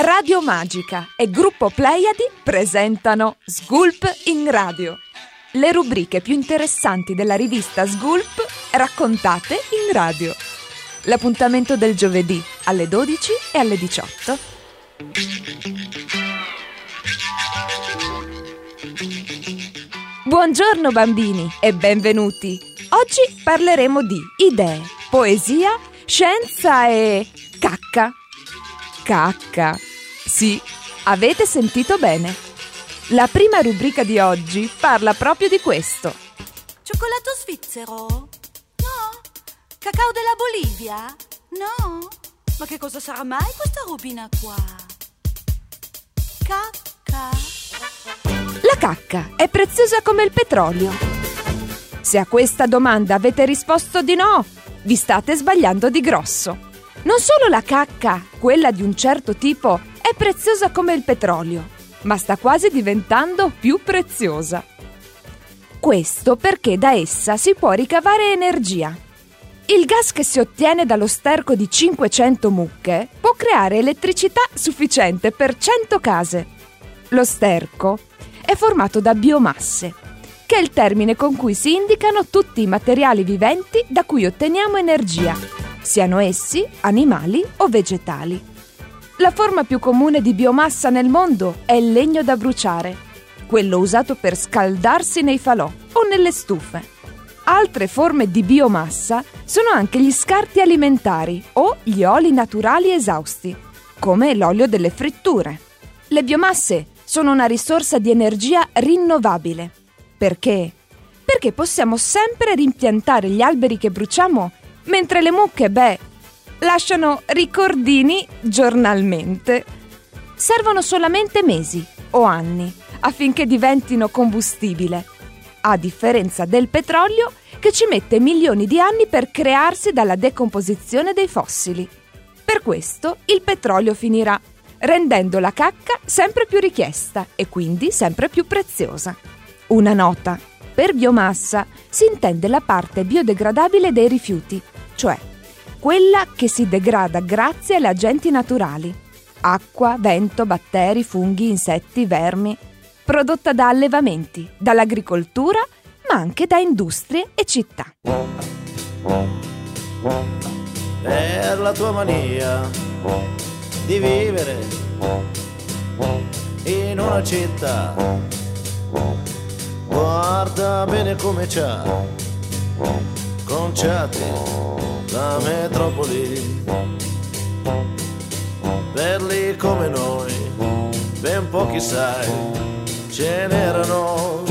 Radio Magica e Gruppo Pleiadi presentano Sgulp in Radio. Le rubriche più interessanti della rivista Sgulp raccontate in radio. L'appuntamento del giovedì alle 12 e alle 18. Buongiorno bambini e benvenuti. Oggi parleremo di idee, poesia, scienza e cacca. Cacca. Sì, avete sentito bene. La prima rubrica di oggi parla proprio di questo. Cioccolato svizzero? No. Cacao della Bolivia? No. Ma che cosa sarà mai questa robina qua? Cacca. La cacca è preziosa come il petrolio. Se a questa domanda avete risposto di no, vi state sbagliando di grosso. Non solo la cacca, quella di un certo tipo, è preziosa come il petrolio, ma sta quasi diventando più preziosa. Questo perché da essa si può ricavare energia. Il gas che si ottiene dallo sterco di 500 mucche può creare elettricità sufficiente per 100 case. Lo sterco è formato da biomasse, che è il termine con cui si indicano tutti i materiali viventi da cui otteniamo energia, siano essi animali o vegetali. La forma più comune di biomassa nel mondo è il legno da bruciare, quello usato per scaldarsi nei falò o nelle stufe. Altre forme di biomassa sono anche gli scarti alimentari o gli oli naturali esausti, come l'olio delle fritture. Le biomasse sono una risorsa di energia rinnovabile. Perché? Perché possiamo sempre rimpiantare gli alberi che bruciamo, mentre le mucche, lasciano ricordini giornalmente. Servono solamente mesi o anni affinché diventino combustibile, a differenza del petrolio che ci mette milioni di anni per crearsi dalla decomposizione dei fossili. Per questo il petrolio finirà, rendendo la cacca sempre più richiesta e quindi sempre più preziosa. Una nota: per biomassa si intende la parte biodegradabile dei rifiuti, cioè quella che si degrada grazie alle agenti naturali: acqua, vento, batteri, funghi, insetti, vermi, prodotta da allevamenti, dall'agricoltura, ma anche da industrie e città. Per la tua mania di vivere in una città, guarda bene come c'ha conciati la metropoli. Per lì come noi, ben pochi sai, ce n'erano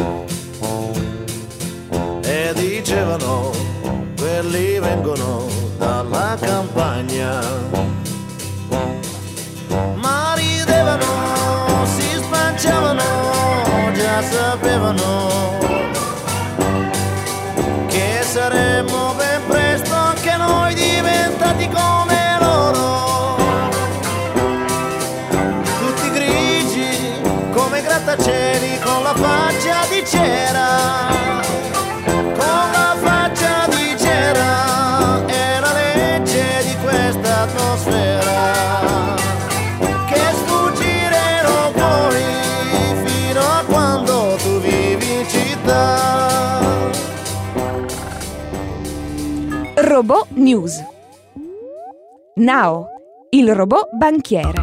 e dicevano: quelli vengono dalla campagna. Ma ridevano, si spanciavano, già sapevano che saremmo ben presto anche noi diventati come loro, tutti grigi come grattacieli, con la faccia di cera, con la faccia di cera. È la legge di questa atmosfera che sfuggiremo poi fino a quando tu vivi in città. Robot News. Nao, il robot banchiere.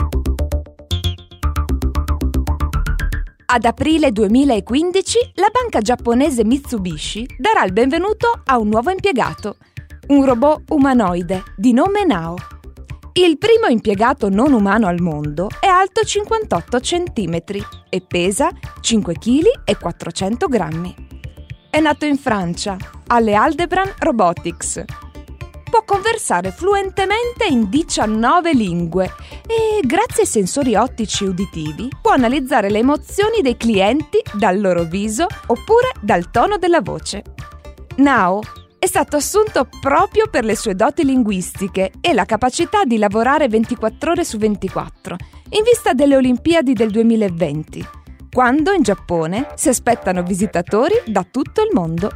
Ad aprile 2015 la banca giapponese Mitsubishi darà il benvenuto a un nuovo impiegato, un robot umanoide di nome Nao. Il primo impiegato non umano al mondo è alto 58 cm e pesa 5 kg e 400 grammi. È nato in Francia, alle Aldebaran Robotics. Può conversare fluentemente in 19 lingue e, grazie ai sensori ottici e uditivi, può analizzare le emozioni dei clienti dal loro viso oppure dal tono della voce. Nao è stato assunto proprio per le sue doti linguistiche e la capacità di lavorare 24 ore su 24, in vista delle Olimpiadi del 2020, quando in Giappone si aspettano visitatori da tutto il mondo.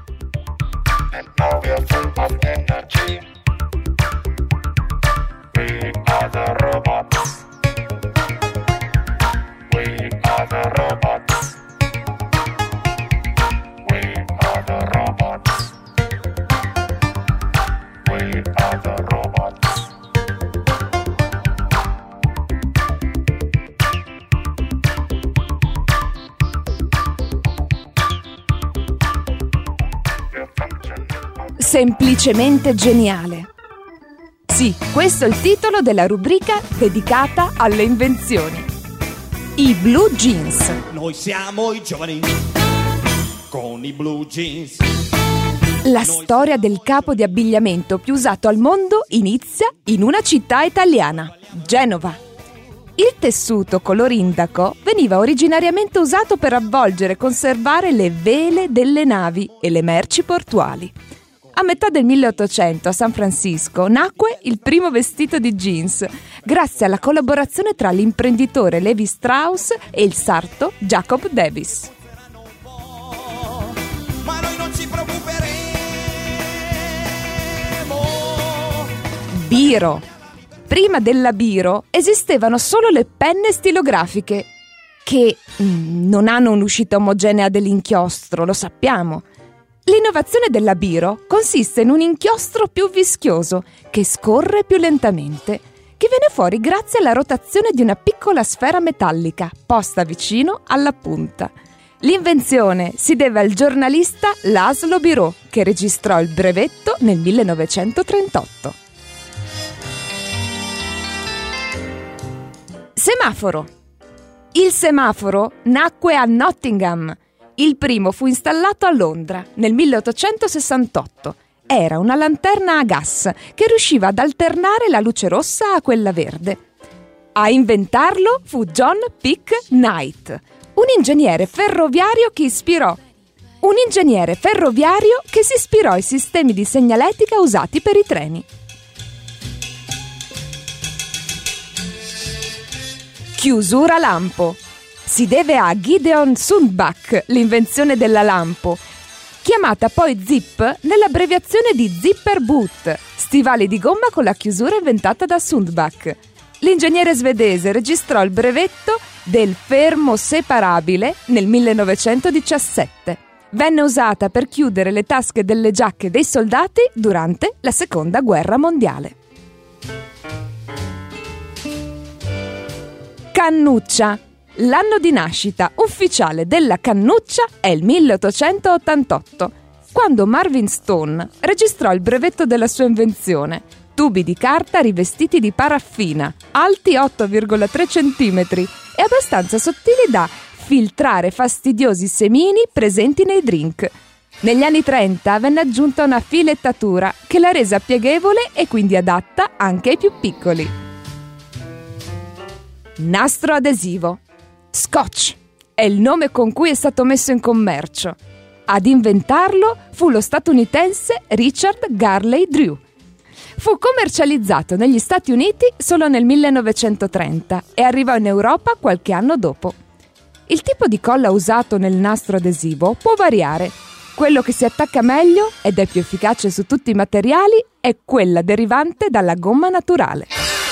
We are the robots. Semplicemente geniale. Sì, questo è il titolo della rubrica dedicata alle invenzioni. I blue jeans. Noi siamo i giovani con i blue jeans. La storia del capo di abbigliamento più usato al mondo inizia in una città italiana, Genova. Il tessuto color indaco veniva originariamente usato per avvolgere e conservare le vele delle navi e le merci portuali. A metà del 1800 a San Francisco nacque il primo vestito di jeans, grazie alla collaborazione tra l'imprenditore Levi Strauss e il sarto Jacob Davis. Ma noi non ci preoccuperemo. Biro. Prima della biro esistevano solo le penne stilografiche, che non hanno un'uscita omogenea dell'inchiostro, lo sappiamo. L'innovazione della biro consiste in un inchiostro più vischioso, che scorre più lentamente, che viene fuori grazie alla rotazione di una piccola sfera metallica posta vicino alla punta. L'invenzione si deve al giornalista Laszlo Biro, che registrò il brevetto nel 1938. Semaforo. Il semaforo nacque a Nottingham. Il primo fu installato a Londra nel 1868. Era una lanterna a gas che riusciva ad alternare la luce rossa a quella verde. A inventarlo fu John Peake Knight, un ingegnere ferroviario che si ispirò ai sistemi di segnaletica usati per i treni. Chiusura lampo. Si deve a Gideon Sundback l'invenzione della lampo, chiamata poi zip nell'abbreviazione di zipper boot, stivali di gomma con la chiusura inventata da Sundback. L'ingegnere svedese registrò il brevetto del fermo separabile nel 1917. Venne usata per chiudere le tasche delle giacche dei soldati durante la Seconda Guerra Mondiale. Cannuccia. L'anno di nascita ufficiale della cannuccia è il 1888, quando Marvin Stone registrò il brevetto della sua invenzione. Tubi di carta rivestiti di paraffina, alti 8,3 cm e abbastanza sottili da filtrare fastidiosi semini presenti nei drink. Negli anni 30 venne aggiunta una filettatura che la resa pieghevole e quindi adatta anche ai più piccoli. Nastro adesivo. Scotch è il nome con cui è stato messo in commercio. Ad inventarlo fu lo statunitense Richard Garley Drew. Fu commercializzato negli Stati Uniti solo nel 1930 e arrivò in Europa qualche anno dopo. Il tipo di colla usato nel nastro adesivo può variare. Quello che si attacca meglio ed è più efficace su tutti i materiali è quella derivante dalla gomma naturale.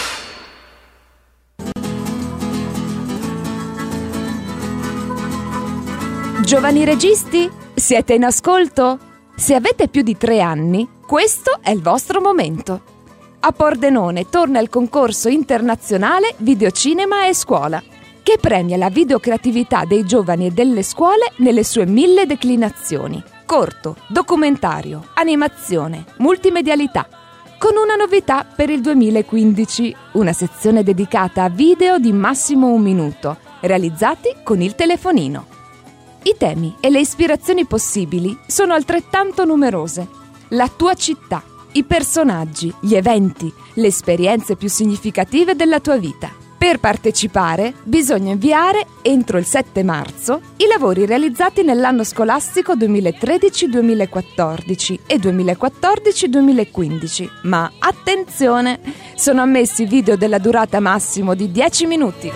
Giovani registi, siete in ascolto? Se avete più di 3 anni, questo è il vostro momento. A Pordenone torna il concorso internazionale Videocinema e Scuola, che premia la videocreatività dei giovani e delle scuole nelle sue 1000 declinazioni: corto, documentario, animazione, multimedialità. Con una novità per il 2015, una sezione dedicata a video di massimo 1 minuto, realizzati con il telefonino. I temi e le ispirazioni possibili sono altrettanto numerose. La tua città, i personaggi, gli eventi, le esperienze più significative della tua vita. Per partecipare bisogna inviare entro il 7 marzo i lavori realizzati nell'anno scolastico 2013-2014 e 2014-2015. Ma attenzione, sono ammessi video della durata massimo di 10 minuti.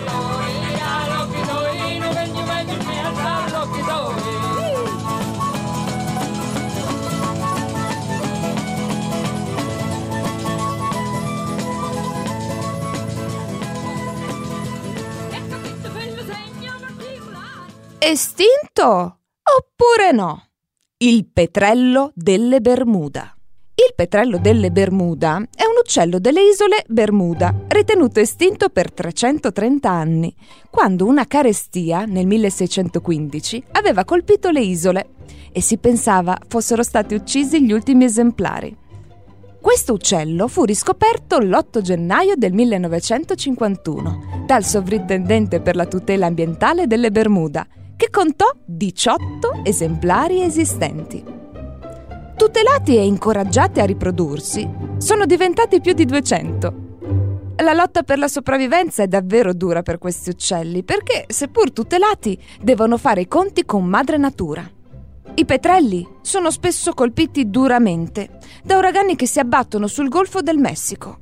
Estinto oppure no? Il petrello delle Bermuda. Il petrello delle Bermuda è un uccello delle isole Bermuda, ritenuto estinto per 330 anni, quando una carestia nel 1615 aveva colpito le isole. e si pensava fossero stati uccisi gli ultimi esemplari. Questo uccello fu riscoperto l'8 gennaio del 1951 dal sovrintendente per la tutela ambientale delle Bermuda, che contò 18 esemplari esistenti. Tutelati e incoraggiati a riprodursi, sono diventati più di 200. La lotta per la sopravvivenza è davvero dura per questi uccelli perché, seppur tutelati, devono fare i conti con madre natura. I petrelli sono spesso colpiti duramente da uragani che si abbattono sul Golfo del Messico.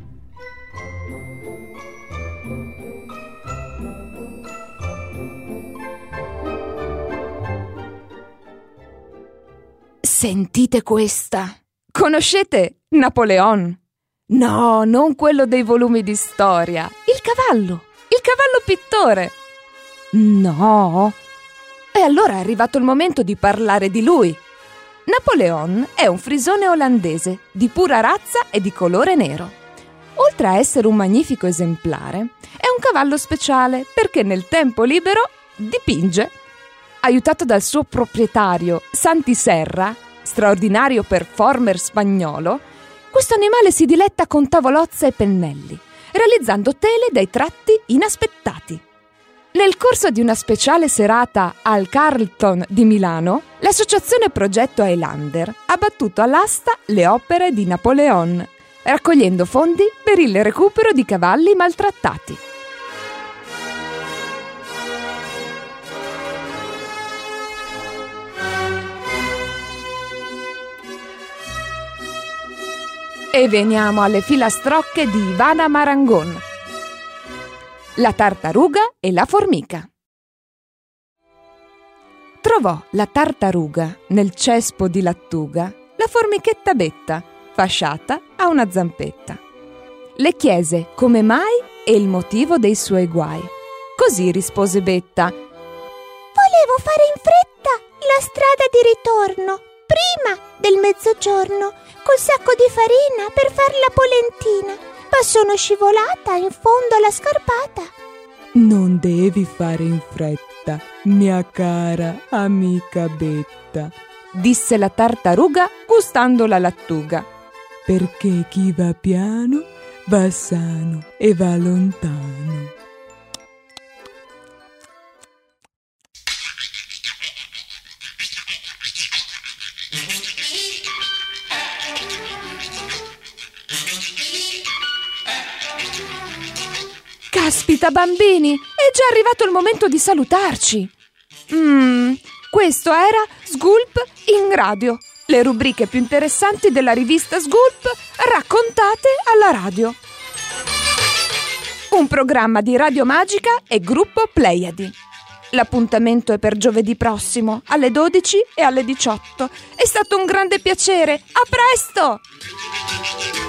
Sentite questa! Conoscete Napoleon? No, non quello dei volumi di storia. Il cavallo pittore. No. E allora è arrivato il momento di parlare di lui. Napoleon è un frisone olandese di pura razza e di colore nero. Oltre a essere un magnifico esemplare, è un cavallo speciale perché nel tempo libero dipinge. Aiutato dal suo proprietario Santi Serra, straordinario performer spagnolo, questo animale si diletta con tavolozze e pennelli, realizzando tele dai tratti inaspettati. Nel corso di una speciale serata al Carlton di Milano, l'associazione Progetto Highlander ha battuto all'asta le opere di Napoleon, raccogliendo fondi per il recupero di cavalli maltrattati. E veniamo alle filastrocche di Ivana Marangon. La tartaruga e la formica. Trovò la tartaruga nel cespo di lattuga la formichetta Betta, fasciata a una zampetta. Le chiese come mai e il motivo dei suoi guai. Così rispose Betta: volevo fare in fretta la strada di ritorno, prima del mezzogiorno, col sacco di farina per far la polentina, ma sono scivolata in fondo alla scarpata. Non devi fare in fretta, mia cara amica Betta, disse la tartaruga gustando la lattuga, perché chi va piano va sano e va lontano. Caspita bambini, è già arrivato il momento di salutarci. Questo era Sgulp in radio, le rubriche più interessanti della rivista Sgulp raccontate alla radio. Un programma di Radio Magica e Gruppo Pleiadi. L'appuntamento è per giovedì prossimo alle 12 e alle 18. È stato un grande piacere. A presto!